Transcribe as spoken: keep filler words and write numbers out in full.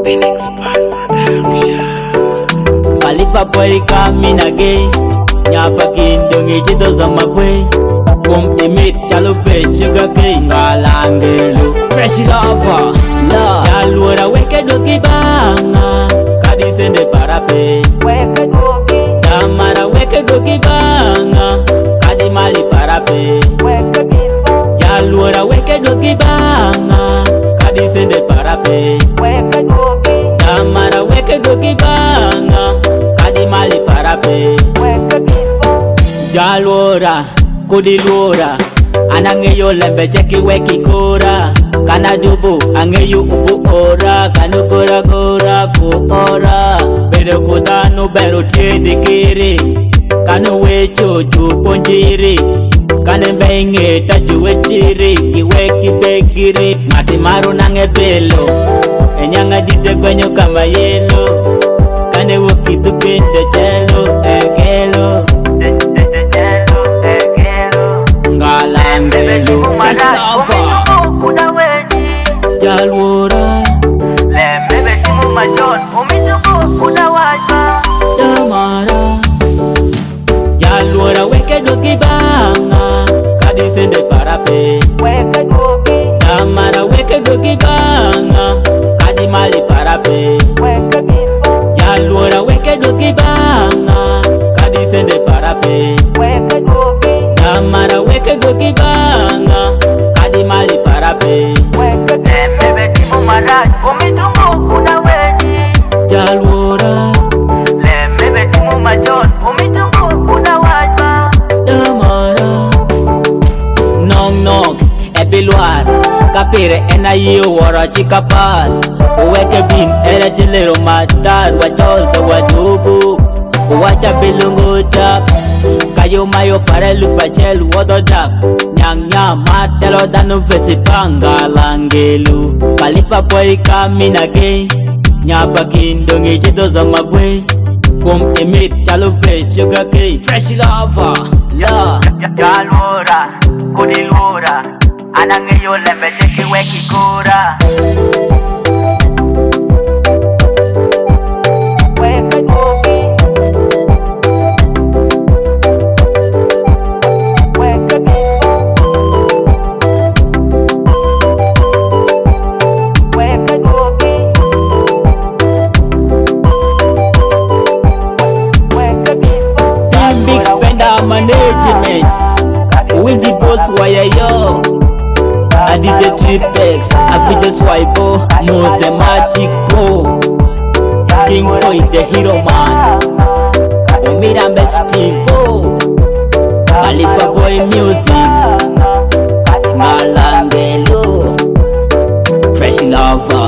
Khalifa boy coming again. Nyapa kindongi jito za magwe. Kum emit chalo pe sugar cane galangelu. Fresh lover, love. Jalura weke doki banga. Kadi sende parape. Weke doki. Tamara weke doki banga. Kadi mali parape. Weke bimbo. Jalura weke doki banga. Kadi sende parape. Weke doki. Tamara weke doki banga. Kadi mali parape. Weke bimbo. Jalura. Kudilura anangeyo lembe cheki weki kura kana dubu angeyo ubu ora kanu kura kura ku ora bero kutanu bero chedi kiri kanu wecho tu ponjiri kane benge taju wechiri iweki begiri mati maru nange belo enyanga dite kwenyo kama yelo kane woki tu kende chelo egelo Galangelu, fresh lover. Jalura, Lemebe timu majon, umituku kudawaja. Tamara, Jalura weke doki banga, kadi sende parape. Weke doki, Tamara weke doki banga, kadi mali parape. weke bimbo, Jalura weke doki banga, kadi sende parape. weke doki, Tamara weke doki banga, kadi mali parape. weke lemebe timu maraj, umituku kudaweji. Jalura, Lemebe timu majon, umituku kudawaja. Tamara, nong nong, ebiluar, kapire ena yu wara chikapal. Uweke bin era tilero matar, wachoza wadubu. Uwacha bilungu chap, kayo mayo para lupachel wododak. Nyang nyang matelo danu vesipanga langelu. Khalifa boy coming again. Nyapa kindongi jito za magwe. Kum emit chalo pe sugar cane. Fresh lover, yeah. Jalura, kudilura, anangeyo lembe cheki weki kura. Weke doki, weke bimbo, weke doki, weke bimbo. Team Big Spender Management. With the boss wire yo. I did the tripex, I did the swipe, Mosematic Pro. King Boy the hero man. Omirambe Steve Khalifa Boy Music. Malangelu, Fresh Lover.